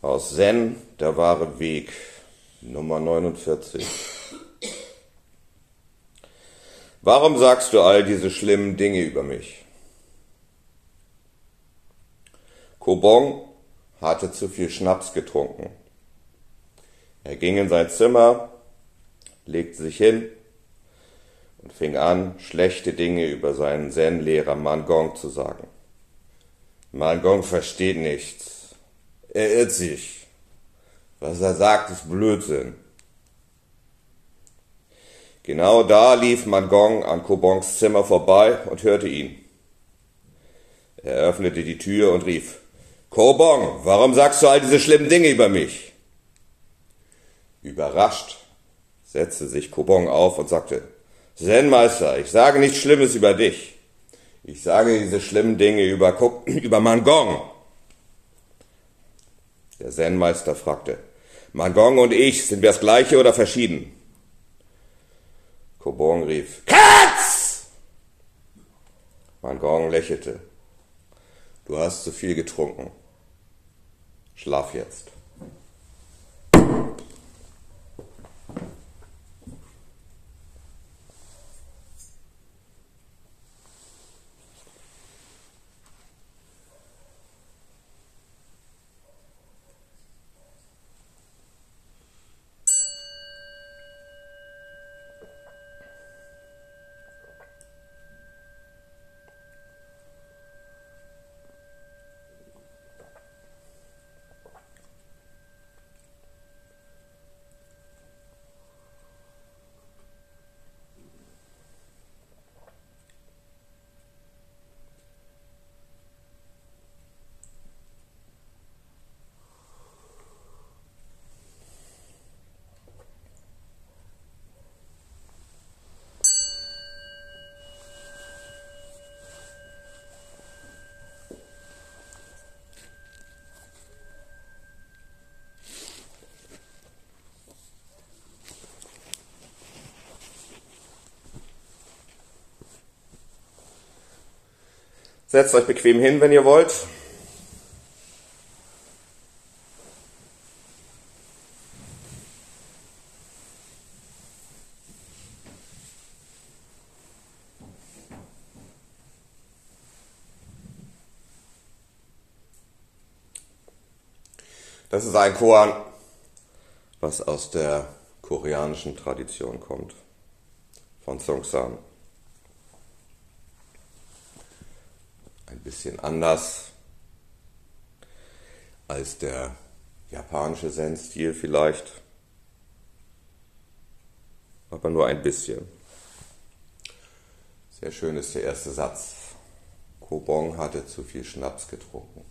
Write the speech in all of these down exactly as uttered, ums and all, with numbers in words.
Aus Zen, der wahre Weg, Nummer neunundvierzig. Warum sagst du all diese schlimmen Dinge über mich? Kobong hatte zu viel Schnaps getrunken. Er ging in sein Zimmer, legte sich hin und fing an, schlechte Dinge über seinen Zen-Lehrer Mangong zu sagen. Mangong versteht nichts. Er irrt sich. Was er sagt, ist Blödsinn. Genau da lief Mangong an Kobongs Zimmer vorbei und hörte ihn. Er öffnete die Tür und rief: Kobong, warum sagst du all diese schlimmen Dinge über mich? Überrascht setzte sich Kobong auf und sagte: Zen-Meister, ich sage nichts Schlimmes über dich. Ich sage diese schlimmen Dinge über, Ko- über Mangong. Der Zen-Meister fragte: Mangong und ich, sind wir das Gleiche oder verschieden? Kobong rief: Katz! Mangong lächelte: Du hast zu viel getrunken. Schlaf jetzt. Setzt euch bequem hin, wenn ihr wollt. Das ist ein Koan, was aus der koreanischen Tradition kommt, von Seongsan. Ein bisschen anders als der japanische Zen-Stil vielleicht, aber nur ein bisschen. Sehr schön ist der erste Satz. Kobong hatte zu viel Schnaps getrunken.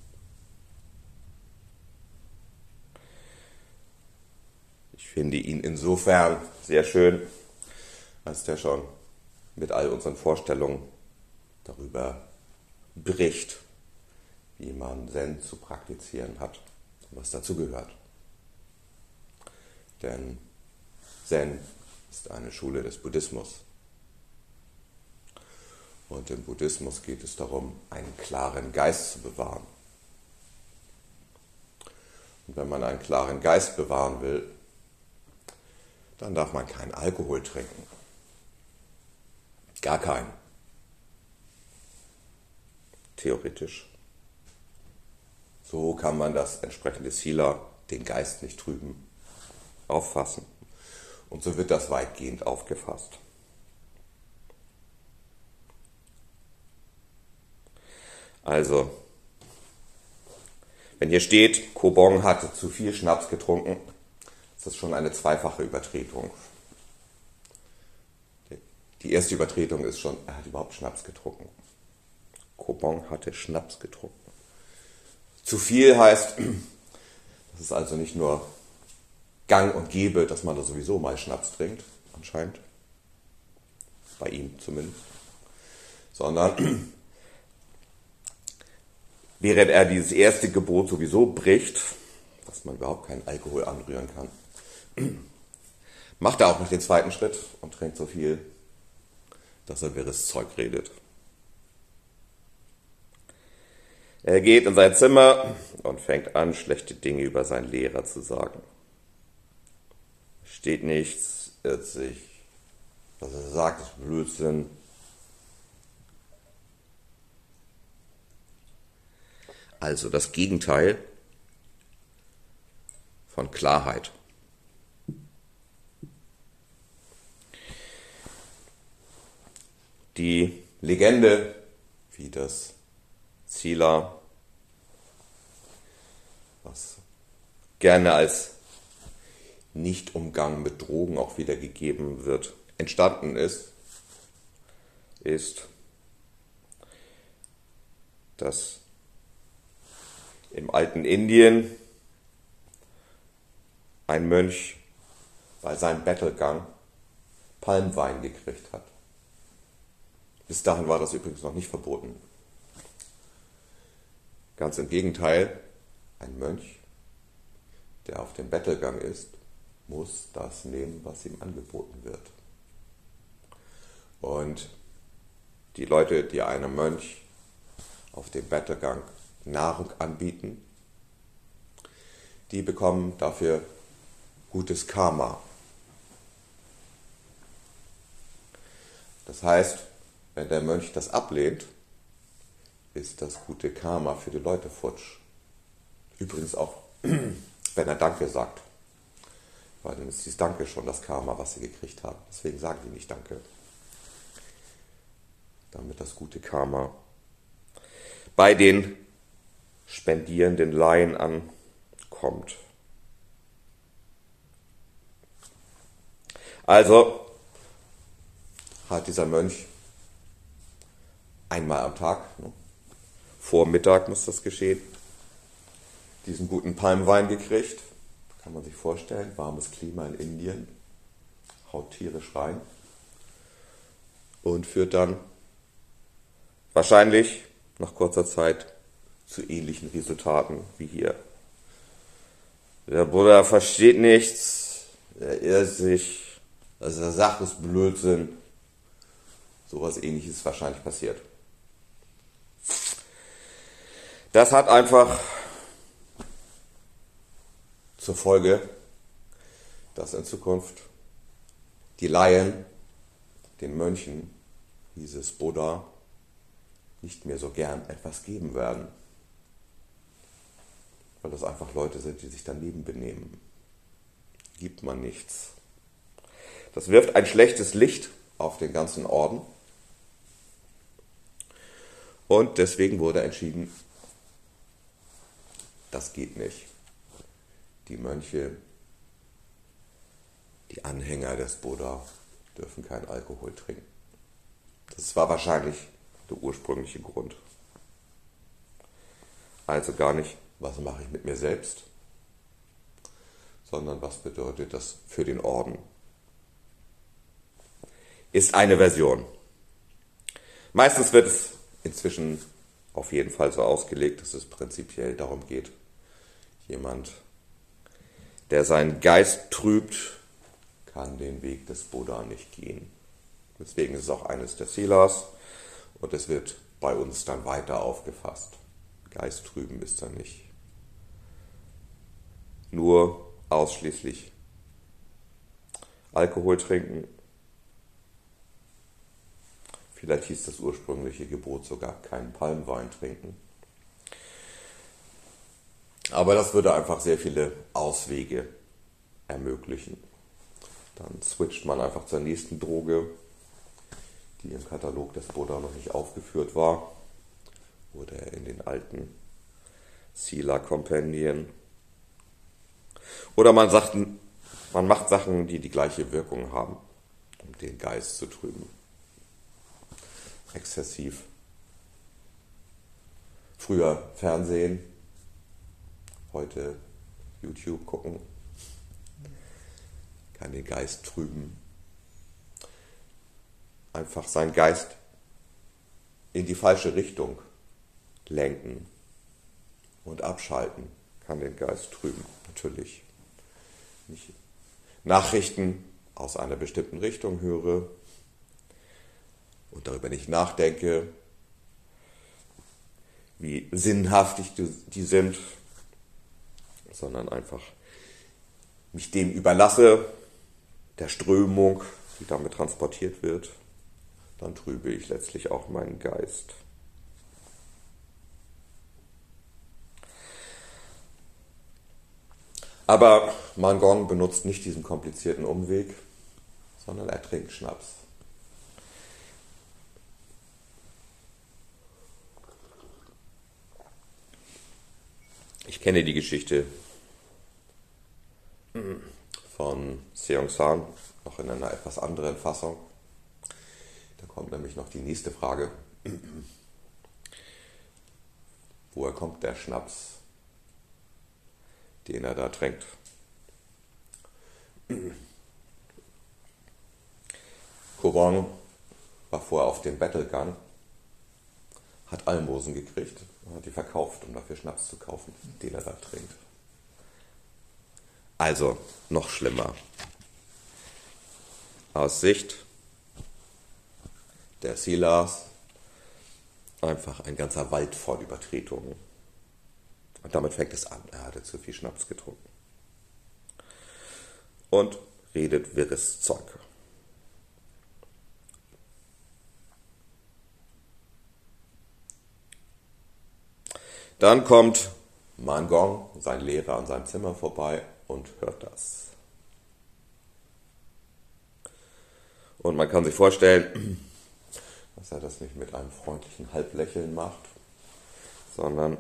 Ich finde ihn insofern sehr schön, als der schon mit all unseren Vorstellungen darüber bricht, wie man Zen zu praktizieren hat und was dazu gehört. Denn Zen ist eine Schule des Buddhismus. Und im Buddhismus geht es darum, einen klaren Geist zu bewahren. Und wenn man einen klaren Geist bewahren will, dann darf man keinen Alkohol trinken. Gar keinen. Theoretisch. So kann man das entsprechende Sila, den Geist nicht trüben, auffassen. Und so wird das weitgehend aufgefasst. Also, wenn hier steht, Kobong hatte zu viel Schnaps getrunken, ist das schon eine zweifache Übertretung. Die erste Übertretung ist schon, er hat überhaupt Schnaps getrunken. Kobong hatte Schnaps getrunken. Zu viel heißt, das ist also nicht nur gang und gäbe, dass man da sowieso mal Schnaps trinkt, anscheinend, bei ihm zumindest, sondern während er dieses erste Gebot sowieso bricht, dass man überhaupt keinen Alkohol anrühren kann, macht er auch noch den zweiten Schritt und trinkt so viel, dass er wirres Zeug redet. Er geht in sein Zimmer, und fängt an, schlechte Dinge über seinen Lehrer zu sagen. Steht nichts, irrt sich, was er sagt, ist Blödsinn. Also das Gegenteil von Klarheit. Die Legende, wie das Zila, was gerne als Nichtumgang mit Drogen auch wiedergegeben wird, entstanden ist, ist, dass im alten Indien ein Mönch bei seinem Bettelgang Palmwein gekriegt hat. Bis dahin war das übrigens noch nicht verboten. Ganz im Gegenteil, ein Mönch, der auf dem Bettelgang ist, muss das nehmen, was ihm angeboten wird. Und die Leute, die einem Mönch auf dem Bettelgang Nahrung anbieten, die bekommen dafür gutes Karma. Das heißt, wenn der Mönch das ablehnt, ist das gute Karma für die Leute futsch. Übrigens auch, wenn er Danke sagt. Weil dann ist dieses Danke schon das Karma, was sie gekriegt haben. Deswegen sagen die nicht Danke. Damit das gute Karma bei den spendierenden Laien ankommt. Also hat dieser Mönch einmal am Tag, ne, vor Mittag muss das geschehen, diesen guten Palmwein gekriegt. Kann man sich vorstellen, warmes Klima in Indien, haut tierisch rein und führt dann wahrscheinlich nach kurzer Zeit zu ähnlichen Resultaten wie hier. Der Buddha versteht nichts, er irrt sich, was er sagt, ist Blödsinn. Sowas Ähnliches ist wahrscheinlich passiert. Das hat einfach zur Folge, dass in Zukunft die Laien den Mönchen dieses Buddha nicht mehr so gern etwas geben werden. Weil das einfach Leute sind, die sich daneben benehmen. Gibt man nichts. Das wirft ein schlechtes Licht auf den ganzen Orden. Und deswegen wurde entschieden, das geht nicht. Die Mönche, die Anhänger des Buddha, dürfen keinen Alkohol trinken. Das war wahrscheinlich der ursprüngliche Grund. Also gar nicht, was mache ich mit mir selbst, sondern was bedeutet das für den Orden. Ist eine Version. Meistens wird es inzwischen auf jeden Fall so ausgelegt, dass es prinzipiell darum geht, jemand, der seinen Geist trübt, kann den Weg des Buddha nicht gehen. Deswegen ist es auch eines der Silas und es wird bei uns dann weiter aufgefasst. Geist trüben ist dann nicht nur ausschließlich Alkohol trinken. Vielleicht hieß das ursprüngliche Gebot sogar keinen Palmwein trinken. Aber das würde einfach sehr viele Auswege ermöglichen. Dann switcht man einfach zur nächsten Droge, die im Katalog des Buddha noch nicht aufgeführt war oder in den alten Sila-Kompendien. Oder man sagt, man macht Sachen, die die gleiche Wirkung haben, um den Geist zu trüben. Exzessiv. Früher Fernsehen, heute YouTube gucken, kann den Geist trüben. Einfach seinen Geist in die falsche Richtung lenken und abschalten, kann den Geist trüben, natürlich. Nicht Nachrichten aus einer bestimmten Richtung höre und darüber nicht nachdenke, wie sinnhaftig die sind, sondern einfach mich dem überlasse, der Strömung, die damit transportiert wird, dann trübe ich letztlich auch meinen Geist. Aber Mangon benutzt nicht diesen komplizierten Umweg, sondern er trinkt Schnaps. Ich kenne die Geschichte von Seong San, noch in einer etwas anderen Fassung. Da kommt nämlich noch die nächste Frage. Woher kommt der Schnaps, den er da trinkt? Ko Bong war vorher auf dem Battlegun, hat Almosen gekriegt und hat die verkauft, um dafür Schnaps zu kaufen, den er da trinkt. Also noch schlimmer. Aus Sicht der Silas einfach ein ganzer Wald voll Übertretungen. Und damit fängt es an. Er hatte zu viel Schnaps getrunken. Und redet wirres Zeug. Dann kommt Mangon, sein Lehrer, an seinem Zimmer vorbei und hört das. Und man kann sich vorstellen, dass er das nicht mit einem freundlichen Halblächeln macht, sondern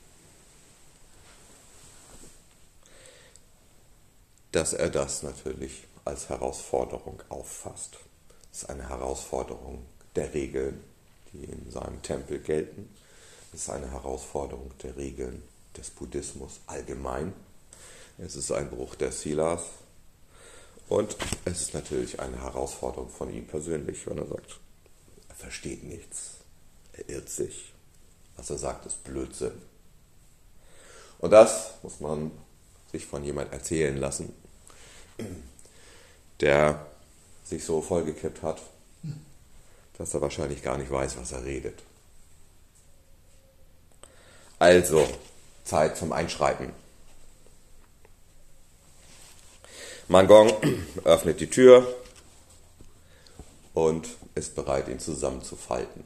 dass er das natürlich als Herausforderung auffasst. Es ist eine Herausforderung der Regeln, die in seinem Tempel gelten. Es ist eine Herausforderung der Regeln des Buddhismus allgemein. Es ist ein Bruch der Silas. Und es ist natürlich eine Herausforderung von ihm persönlich, wenn er sagt, er versteht nichts, er irrt sich. Was er sagt, ist Blödsinn. Und das muss man sich von jemand erzählen lassen, der sich so vollgekippt hat, dass er wahrscheinlich gar nicht weiß, was er redet. Also, Zeit zum Einschreiten. Mangon öffnet die Tür und ist bereit, ihn zusammenzufalten.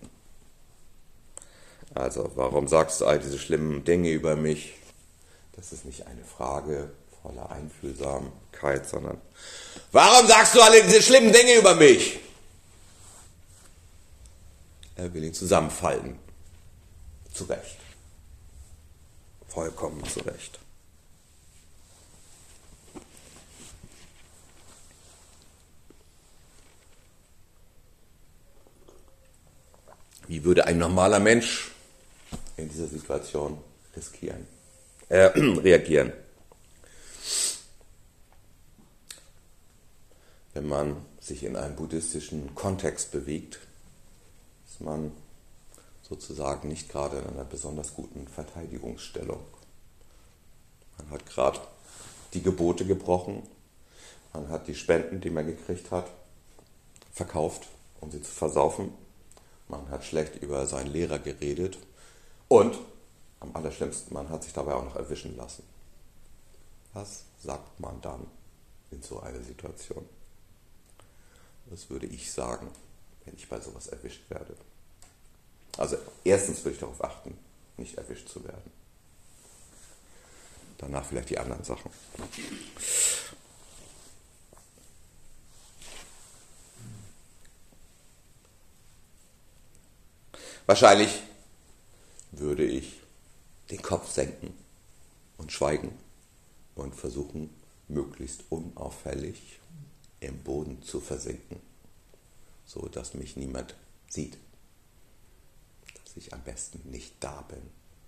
Also, warum sagst du all diese schlimmen Dinge über mich? Das ist nicht eine Frage voller Einfühlsamkeit, sondern warum sagst du alle diese schlimmen Dinge über mich? Er will ihn zusammenfalten. Zu Recht. Vollkommen zu Recht. Wie würde ein normaler Mensch in dieser Situation riskieren, äh, reagieren? Wenn man sich in einem buddhistischen Kontext bewegt, ist man sozusagen nicht gerade in einer besonders guten Verteidigungsstellung. Man hat gerade die Gebote gebrochen, man hat die Spenden, die man gekriegt hat, verkauft, um sie zu versaufen. Man hat schlecht über seinen Lehrer geredet und am allerschlimmsten, man hat sich dabei auch noch erwischen lassen. Was sagt man dann in so einer Situation? Das würde ich sagen, wenn ich bei sowas erwischt werde. Also erstens würde ich darauf achten, nicht erwischt zu werden. Danach vielleicht die anderen Sachen. Wahrscheinlich würde ich den Kopf senken und schweigen und versuchen, möglichst unauffällig im Boden zu versinken, so dass mich niemand sieht, dass ich am besten nicht da bin.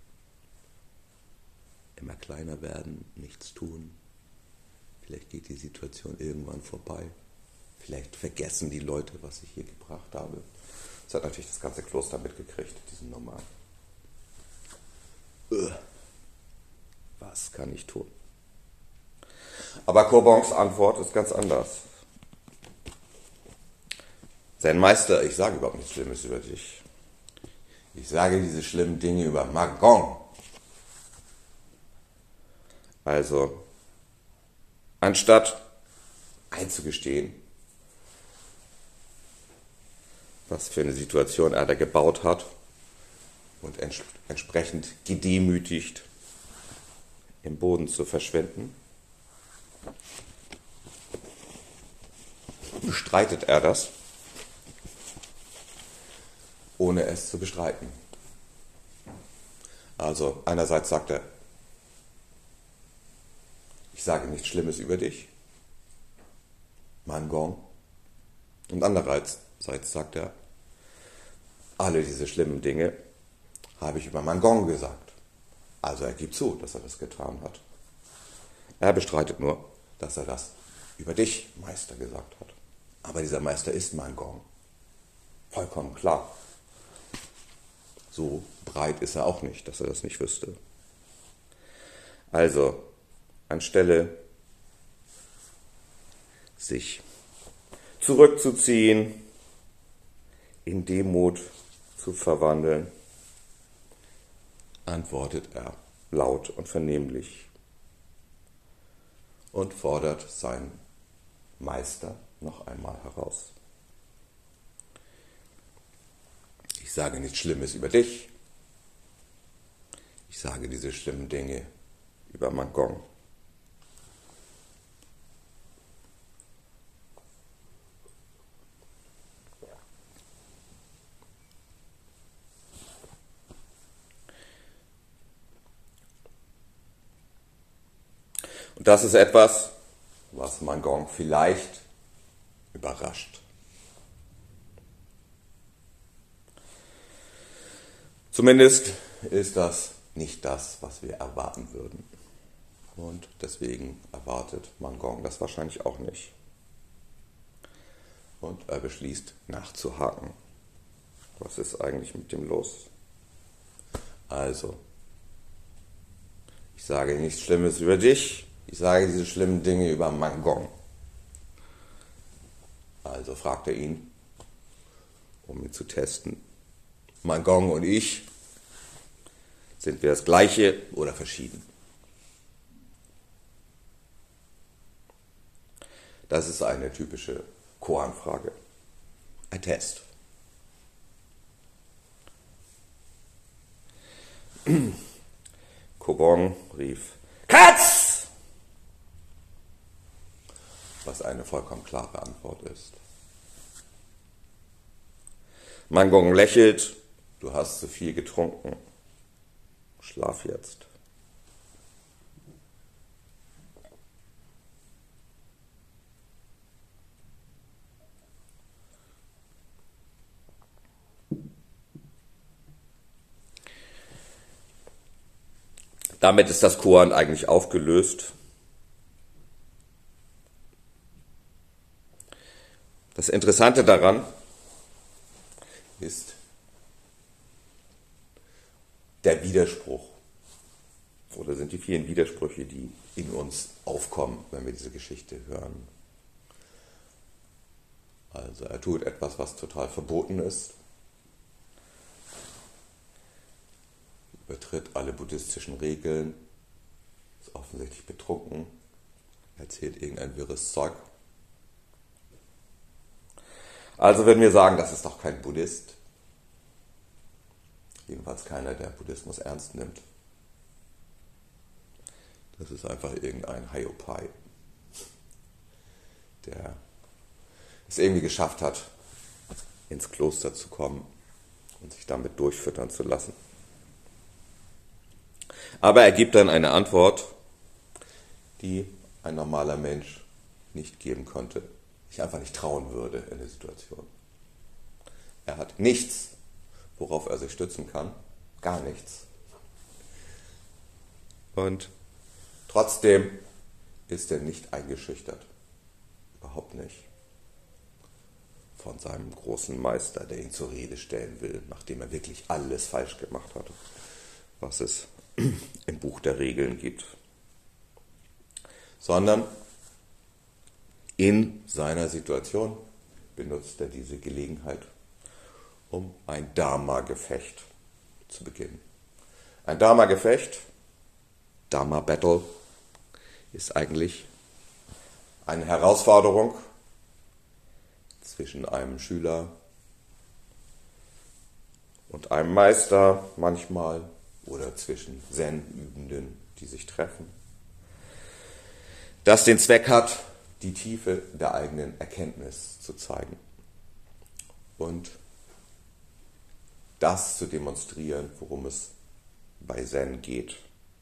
Immer kleiner werden, nichts tun. Vielleicht geht die Situation irgendwann vorbei. Vielleicht vergessen die Leute, was ich hier gebracht habe. Das hat natürlich das ganze Kloster mitgekriegt, diesen Normal. Was kann ich tun? Aber Ko Bongs Antwort ist ganz anders. Sein Meister, ich sage überhaupt nichts Schlimmes über dich. Ich sage diese schlimmen Dinge über Mangon. Also, anstatt einzugestehen, was für eine Situation er da gebaut hat und ents- entsprechend gedemütigt im Boden zu verschwinden, bestreitet er das, ohne es zu bestreiten. Also einerseits sagt er, ich sage nichts Schlimmes über dich, mein Gong. Und andererseits sagt er, alle diese schlimmen Dinge habe ich über mein Gong gesagt. Also er gibt zu, dass er das getan hat. Er bestreitet nur, dass er das über dich, Meister, gesagt hat. Aber dieser Meister ist mein Gong. Vollkommen klar. So breit ist er auch nicht, dass er das nicht wüsste. Also, anstelle sich zurückzuziehen, in Demut zu verwandeln, antwortet er laut und vernehmlich und fordert seinen Meister noch einmal heraus. Ich sage nichts Schlimmes über dich, ich sage diese schlimmen Dinge über mein Gong. Und das ist etwas, was mein Gong vielleicht überrascht. Zumindest ist das nicht das, was wir erwarten würden. Und deswegen erwartet mein Gong das wahrscheinlich auch nicht. Und er beschließt nachzuhaken. Was ist eigentlich mit dem los? Also, ich sage nichts Schlimmes über dich, ich sage diese schlimmen Dinge über mein Gong. Also fragt er ihn, um ihn zu testen. Mein Gong und ich, sind wir das Gleiche oder verschieden? Das ist eine typische Koan-Frage. Ein Test. Kobong rief, Katz! Was eine vollkommen klare Antwort ist. Mein Gong lächelt, du hast zu viel getrunken. Schlaf jetzt. Damit ist das Koan eigentlich aufgelöst. Das Interessante daran ist der Widerspruch. Oder sind die vielen Widersprüche, die in uns aufkommen, wenn wir diese Geschichte hören. Also er tut etwas, was total verboten ist. Übertritt alle buddhistischen Regeln, ist offensichtlich betrunken, erzählt irgendein wirres Zeug. Also würden wir sagen, das ist doch kein Buddhist. Jedenfalls keiner, der Buddhismus ernst nimmt. Das ist einfach irgendein Haiopai, der es irgendwie geschafft hat, ins Kloster zu kommen und sich damit durchfüttern zu lassen. Aber er gibt dann eine Antwort, die ein normaler Mensch nicht geben konnte, sich einfach nicht trauen würde in der Situation. Er hat nichts, worauf er sich stützen kann, gar nichts. Und trotzdem ist er nicht eingeschüchtert, überhaupt nicht, von seinem großen Meister, der ihn zur Rede stellen will, nachdem er wirklich alles falsch gemacht hat, was es im Buch der Regeln gibt. Sondern in seiner Situation benutzt er diese Gelegenheit, um ein Dharma-Gefecht zu beginnen. Ein Dharma-Gefecht, Dharma-Battle, ist eigentlich eine Herausforderung zwischen einem Schüler und einem Meister manchmal oder zwischen Zen-Übenden, die sich treffen, das den Zweck hat, die Tiefe der eigenen Erkenntnis zu zeigen und das zu demonstrieren, worum es bei Zen geht.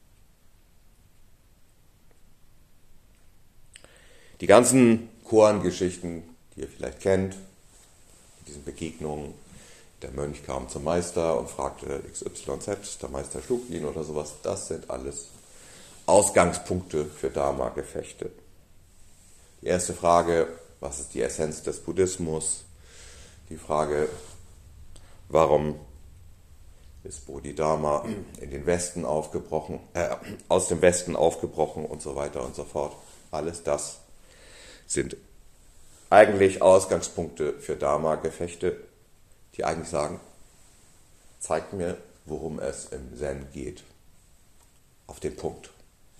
Die ganzen Koan-Geschichten, die ihr vielleicht kennt, mit diesen Begegnungen, der Mönch kam zum Meister und fragte X Y Z, der Meister schlug ihn oder sowas, das sind alles Ausgangspunkte für Dharma-Gefechte. Die erste Frage, was ist die Essenz des Buddhismus? Die Frage, warum ist Bodhidharma in den Westen aufgebrochen, äh, aus dem Westen aufgebrochen und so weiter und so fort. Alles das sind eigentlich Ausgangspunkte für Dharma-Gefechte, die eigentlich sagen, zeigt mir, worum es im Zen geht. Auf den Punkt.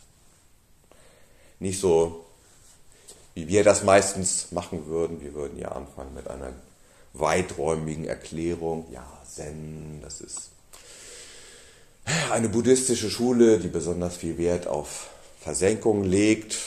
Nicht so, wie wir das meistens machen würden. Wir würden ja anfangen mit einer weiträumigen Erklärung. Ja, Zen, das ist eine buddhistische Schule, die besonders viel Wert auf Versenkung legt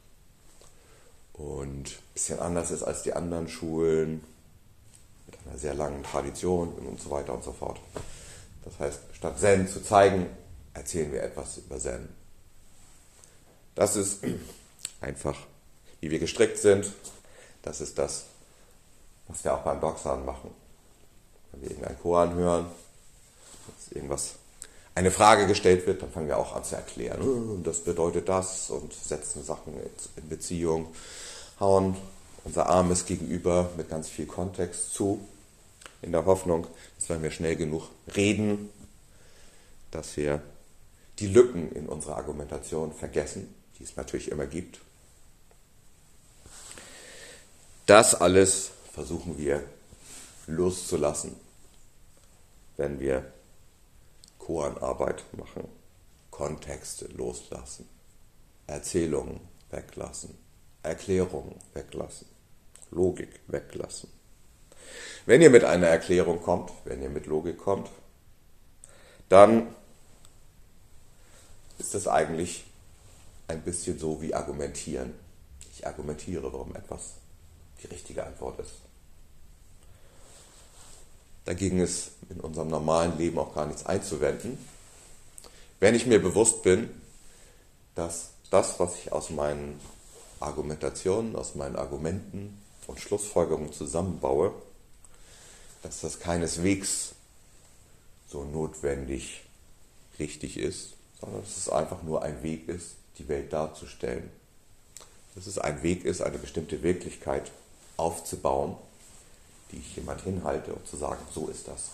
und ein bisschen anders ist als die anderen Schulen, mit einer sehr langen Tradition und so weiter und so fort. Das heißt, statt Zen zu zeigen, erzählen wir etwas über Zen. Das ist einfach, wie wir gestrickt sind. Das ist das, was wir auch beim Doksan machen. Wenn wir irgendein Koan hören, dass irgendwas, eine Frage gestellt wird, dann fangen wir auch an zu erklären. Das bedeutet das und setzen Sachen in Beziehung, hauen unser armes Gegenüber mit ganz viel Kontext zu, in der Hoffnung, dass wenn wir schnell genug reden, dass wir die Lücken in unserer Argumentation vergessen, die es natürlich immer gibt. Das alles versuchen wir loszulassen, wenn wir Koanarbeit machen, Kontexte loslassen, Erzählungen weglassen, Erklärungen weglassen, Logik weglassen. Wenn ihr mit einer Erklärung kommt, wenn ihr mit Logik kommt, dann ist das eigentlich ein bisschen so wie argumentieren. Ich argumentiere, warum etwas die richtige Antwort ist. Dagegen ist in unserem normalen Leben auch gar nichts einzuwenden. Wenn ich mir bewusst bin, dass das, was ich aus meinen Argumentationen, aus meinen Argumenten und Schlussfolgerungen zusammenbaue, dass das keineswegs so notwendig richtig ist, sondern dass es einfach nur ein Weg ist, die Welt darzustellen. Dass es ein Weg ist, eine bestimmte Wirklichkeit aufzubauen, die ich jemand hinhalte, um zu sagen, so ist das.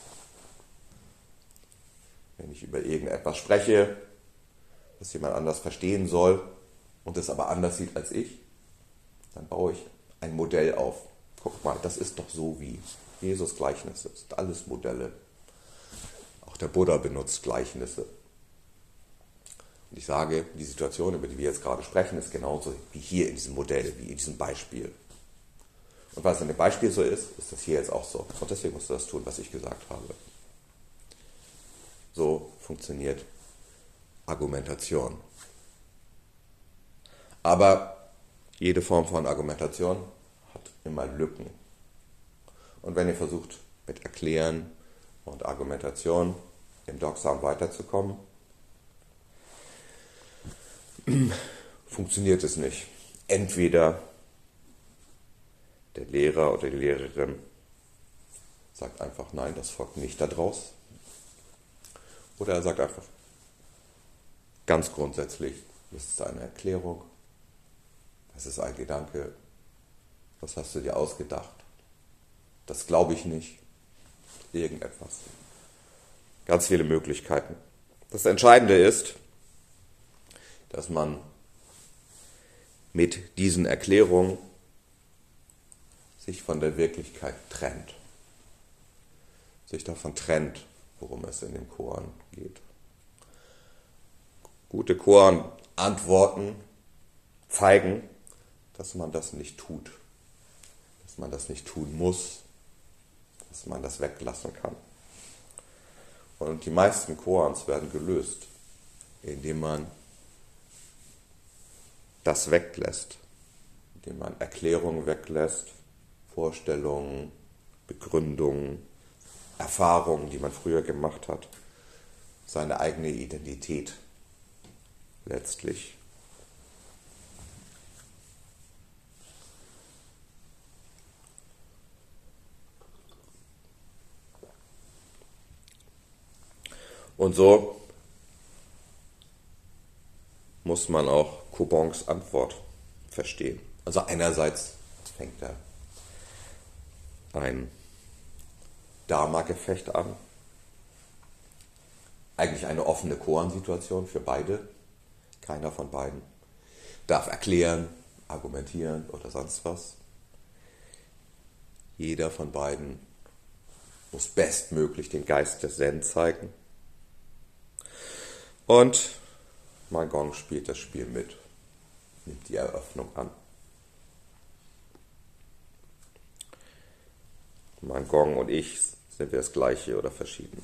Wenn ich über irgendetwas spreche, das jemand anders verstehen soll und es aber anders sieht als ich, dann baue ich ein Modell auf. Guck mal, das ist doch so wie Jesus Gleichnisse. Das sind alles Modelle. Auch der Buddha benutzt Gleichnisse. Und ich sage, die Situation, über die wir jetzt gerade sprechen, ist genauso wie hier in diesem Modell, wie in diesem Beispiel. Und weil es in dem Beispiel so ist, ist das hier jetzt auch so. Und deswegen musst du das tun, was ich gesagt habe. So funktioniert Argumentation. Aber jede Form von Argumentation hat immer Lücken. Und wenn ihr versucht, mit Erklären und Argumentation im Doksan weiterzukommen, funktioniert es nicht. Entweder der Lehrer oder die Lehrerin sagt einfach, nein, das folgt nicht daraus. Oder er sagt einfach, ganz grundsätzlich, das ist eine Erklärung, das ist ein Gedanke, was hast du dir ausgedacht? Das glaube ich nicht. Irgendetwas. Ganz viele Möglichkeiten. Das Entscheidende ist, dass man mit diesen Erklärungen sich von der Wirklichkeit trennt. Sich davon trennt, worum es in den Koan geht. Gute Koan-Antworten zeigen, dass man das nicht tut, dass man das nicht tun muss, dass man das weglassen kann. Und die meisten Koans werden gelöst, indem man das weglässt, indem man Erklärungen weglässt, Vorstellungen, Begründungen, Erfahrungen, die man früher gemacht hat, seine eigene Identität letztlich. Und so muss man auch Kobongs Antwort verstehen. Also einerseits fängt er ein Dharma-Gefecht an, eigentlich eine offene Koan-Situation für beide. Keiner von beiden darf erklären, argumentieren oder sonst was. Jeder von beiden muss bestmöglich den Geist des Zen zeigen. Und Man Gong spielt das Spiel mit, nimmt die Eröffnung an. Man Gong und ich, sind wir das Gleiche oder verschieden?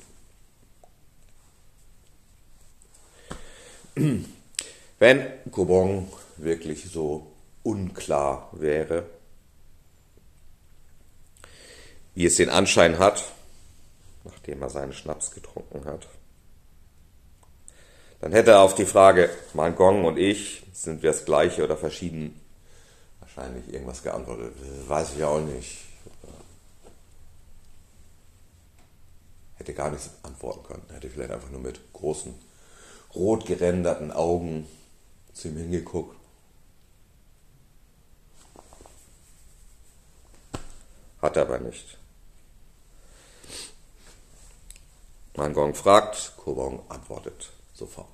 Wenn Kobong wirklich so unklar wäre, wie es den Anschein hat, nachdem er seinen Schnaps getrunken hat, dann hätte er auf die Frage, Man Gong und ich, sind wir das Gleiche oder verschieden, wahrscheinlich irgendwas geantwortet. Weiß ich auch nicht. Hätte gar nichts antworten können. Hätte vielleicht einfach nur mit großen, rot geränderten Augen zu ihm hingeguckt. Hat er aber nicht. Man Gong fragt, Kobong antwortet sofort.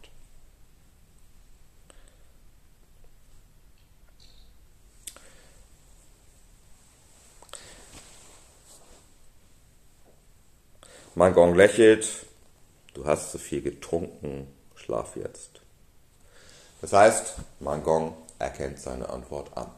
Man Gong lächelt, du hast zu viel getrunken, schlaf jetzt. Das heißt, Man Gong erkennt seine Antwort an.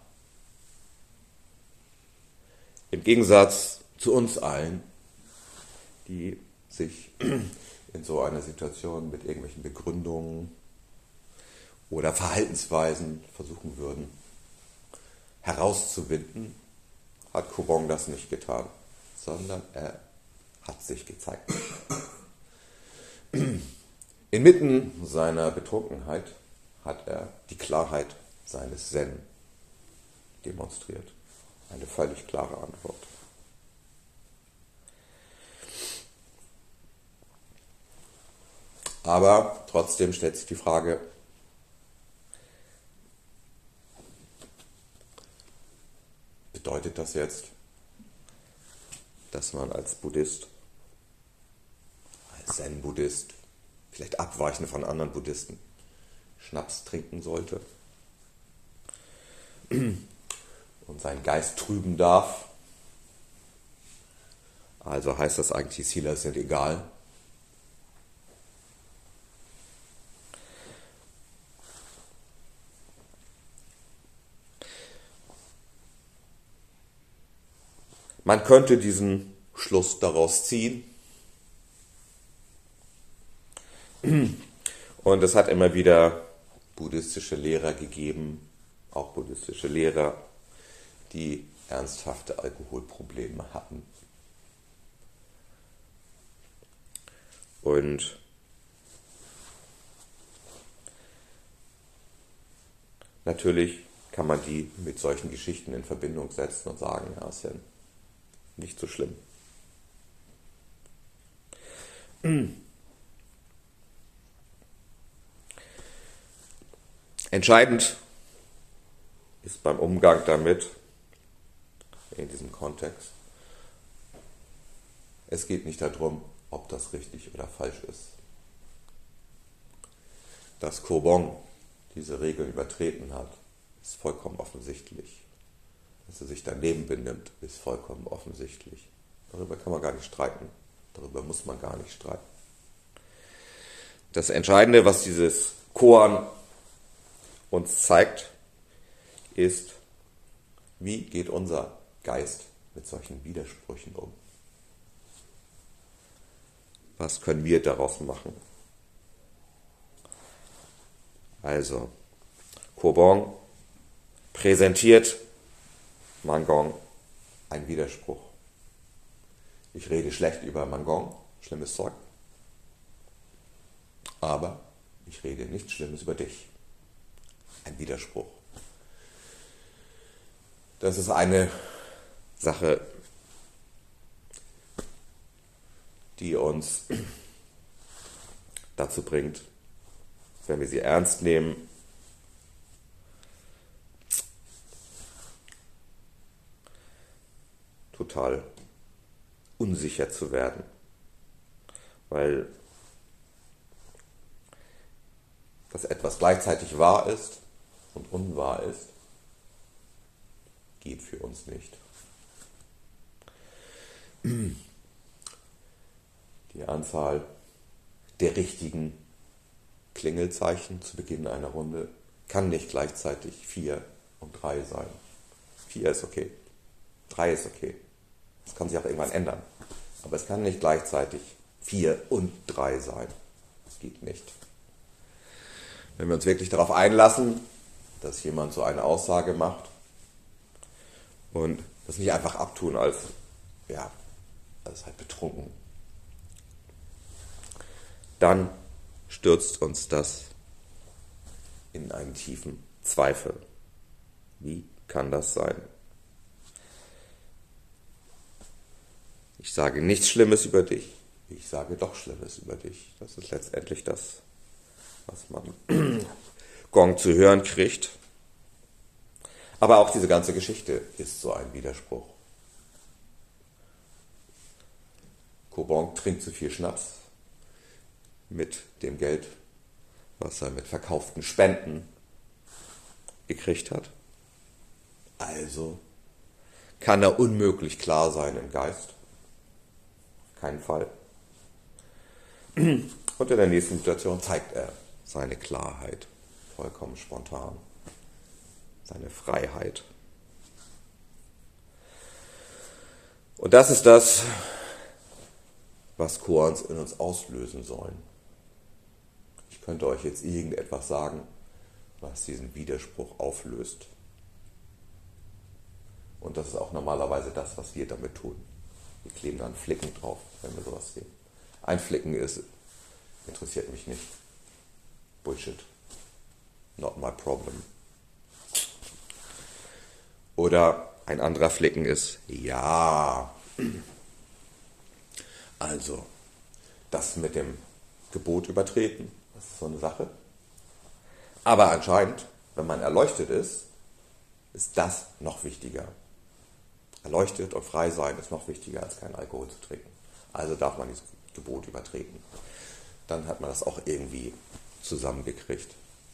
Im Gegensatz zu uns allen, die sich in so einer Situation mit irgendwelchen Begründungen oder Verhaltensweisen versuchen würden herauszuwinden, hat Kobong das nicht getan, sondern er hat sich gezeigt. Inmitten seiner Betrunkenheit hat er die Klarheit seines Zen demonstriert. Eine völlig klare Antwort. Aber trotzdem stellt sich die Frage, bedeutet das jetzt, dass man als Buddhist, als Zen-Buddhist, vielleicht abweichend von anderen Buddhisten, Schnaps trinken sollte und seinen Geist trüben darf? Also heißt das eigentlich, die Silas sind egal? Man könnte diesen Schluss daraus ziehen. Und es hat immer wieder buddhistische Lehrer gegeben, auch buddhistische Lehrer, die ernsthafte Alkoholprobleme hatten. Und natürlich kann man die mit solchen Geschichten in Verbindung setzen und sagen, ja, ist ja nicht so schlimm. Entscheidend ist beim Umgang damit, in diesem Kontext, es geht nicht darum, ob das richtig oder falsch ist. Dass Kobong diese Regeln übertreten hat, ist vollkommen offensichtlich. Dass er sich daneben benimmt, ist vollkommen offensichtlich. Darüber kann man gar nicht streiten. Darüber muss man gar nicht streiten. Das Entscheidende, was dieses Koan uns zeigt, ist, wie geht unser Geist mit solchen Widersprüchen um? Was können wir daraus machen? Also, Ko-Bong präsentiert Manggong ein Widerspruch. Ich rede schlecht über Manggong, schlimmes Zeug, aber ich rede nichts Schlimmes über dich. Ein Widerspruch. Das ist eine Sache, die uns dazu bringt, wenn wir sie ernst nehmen, total unsicher zu werden. Weil dass etwas gleichzeitig wahr ist und unwahr ist, geht für uns nicht. Die Anzahl der richtigen Klingelzeichen zu Beginn einer Runde kann nicht gleichzeitig vier und drei sein. Vier ist okay, drei ist okay. Das kann sich auch irgendwann ändern. Aber es kann nicht gleichzeitig vier und drei sein. Das geht nicht. Wenn wir uns wirklich darauf einlassen, dass jemand so eine Aussage macht und das nicht einfach abtun als, ja, das ist halt betrunken, dann stürzt uns das in einen tiefen Zweifel. Wie kann das sein? Ich sage nichts Schlimmes über dich, ich sage doch Schlimmes über dich. Das ist letztendlich das, was man Gong zu hören kriegt. Aber auch diese ganze Geschichte ist so ein Widerspruch. Ko-Bong trinkt zu viel Schnaps mit dem Geld, was er mit verkauften Spenden gekriegt hat. Also kann er unmöglich klar sein im Geist. Keinen Fall. Und in der nächsten Situation zeigt er seine Klarheit, vollkommen spontan, seine Freiheit. Und das ist das, was Koans in uns auslösen sollen. Ich könnte euch jetzt irgendetwas sagen, was diesen Widerspruch auflöst. Und das ist auch normalerweise das, was wir damit tun. Wir kleben dann Flicken drauf, wenn wir sowas sehen. Ein Flicken ist, interessiert mich nicht. Bullshit. Not my problem. Oder ein anderer Flicken ist, ja. Also, das mit dem Gebot übertreten, das ist so eine Sache. Aber anscheinend, wenn man erleuchtet ist, ist das noch wichtiger. Erleuchtet und frei sein ist noch wichtiger, als keinen Alkohol zu trinken. Also darf man dieses Gebot übertreten. Dann hat man das auch irgendwie zusammengekriegt.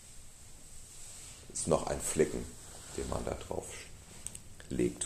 Ist noch ein Flicken, den man da drauf legt.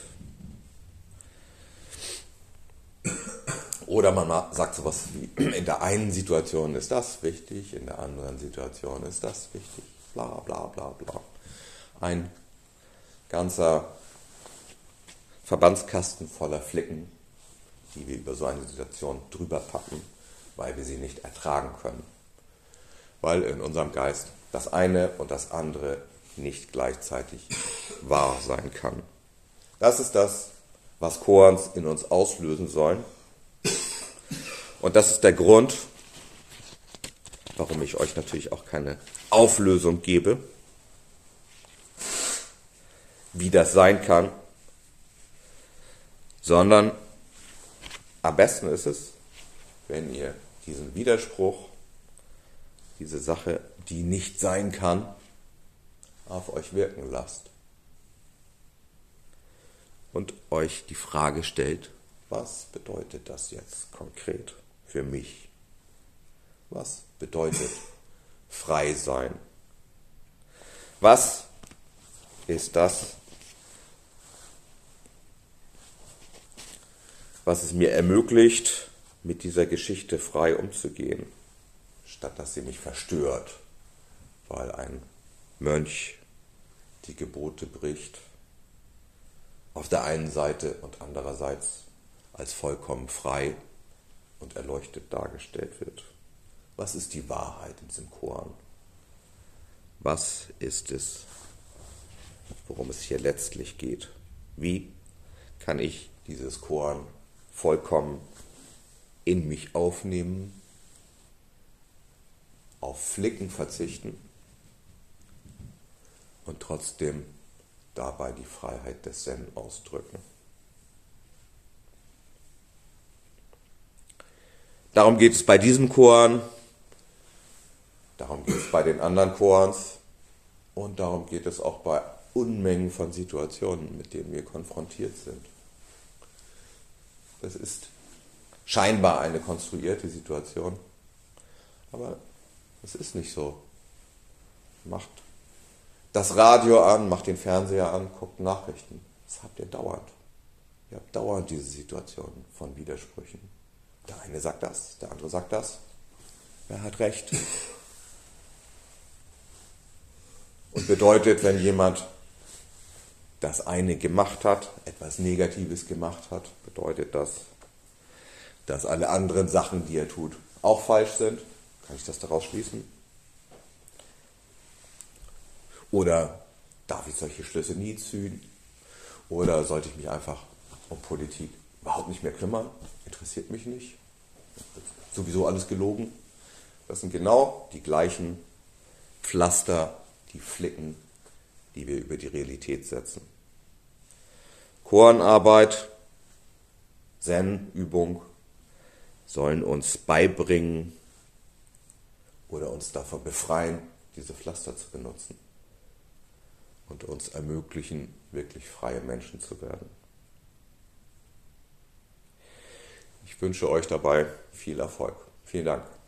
Oder man sagt sowas wie, in der einen Situation ist das wichtig, in der anderen Situation ist das wichtig, bla bla bla bla. Ein ganzer Verbandskasten voller Flicken, die wir über so eine Situation drüber packen, weil wir sie nicht ertragen können. Weil in unserem Geist das eine und das andere nicht gleichzeitig wahr sein kann. Das ist das, was Koans in uns auslösen sollen. Und das ist der Grund, warum ich euch natürlich auch keine Auflösung gebe, wie das sein kann, sondern am besten ist es, wenn ihr diesen Widerspruch, diese Sache, die nicht sein kann, auf euch wirken lasst. Und euch die Frage stellt, was bedeutet das jetzt konkret für mich? Was bedeutet frei sein? Was ist das, was es mir ermöglicht, mit dieser Geschichte frei umzugehen, statt dass sie mich verstört, weil ein Mönch die Gebote bricht, auf der einen Seite und andererseits als vollkommen frei und erleuchtet dargestellt wird. Was ist die Wahrheit in diesem Koran? Was ist es, worum es hier letztlich geht? Wie kann ich dieses Koran vollkommen in mich aufnehmen, auf Flicken verzichten und trotzdem dabei die Freiheit des Zen ausdrücken? Darum geht es bei diesem Koran, darum geht es bei den anderen Korans und darum geht es auch bei Unmengen von Situationen, mit denen wir konfrontiert sind. Das ist scheinbar eine konstruierte Situation, aber es ist nicht so. Macht das Radio an, macht den Fernseher an, guckt Nachrichten. Das habt ihr dauernd. Ihr habt dauernd diese Situation von Widersprüchen. Der eine sagt das, der andere sagt das. Wer hat recht? Und bedeutet, wenn jemand das eine gemacht hat, etwas Negatives gemacht hat, bedeutet das, dass alle anderen Sachen, die er tut, auch falsch sind? Kann ich das daraus schließen? Oder darf ich solche Schlüsse nie ziehen? Oder sollte ich mich einfach um Politik überhaupt nicht mehr kümmern? Interessiert mich nicht. Sowieso alles gelogen. Das sind genau die gleichen Pflaster, die Flicken, die wir über die Realität setzen. Koranarbeit, Zen-Übung sollen uns beibringen oder uns davon befreien, diese Pflaster zu benutzen und uns ermöglichen, wirklich freie Menschen zu werden. Ich wünsche euch dabei viel Erfolg. Vielen Dank.